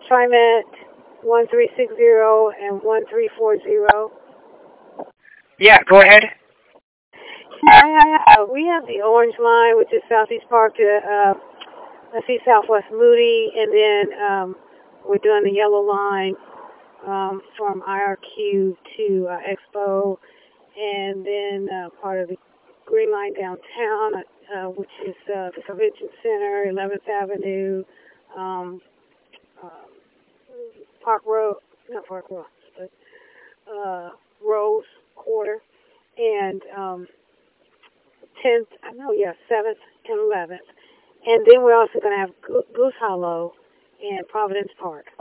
TriMet 1360 and 1340. Yeah, go ahead. We have the Orange Line, which is Southeast Park to let's see, Southwest Moody, and then we're doing the Yellow Line from IRQ to Expo, and then part of the Green Line downtown, which is the Convention Center, 11th Avenue, uh, Park Road, not Park Road, but Rose Quarter, and 10th, 7th and 11th. And then we're also going to have Goose Hollow and Providence Park.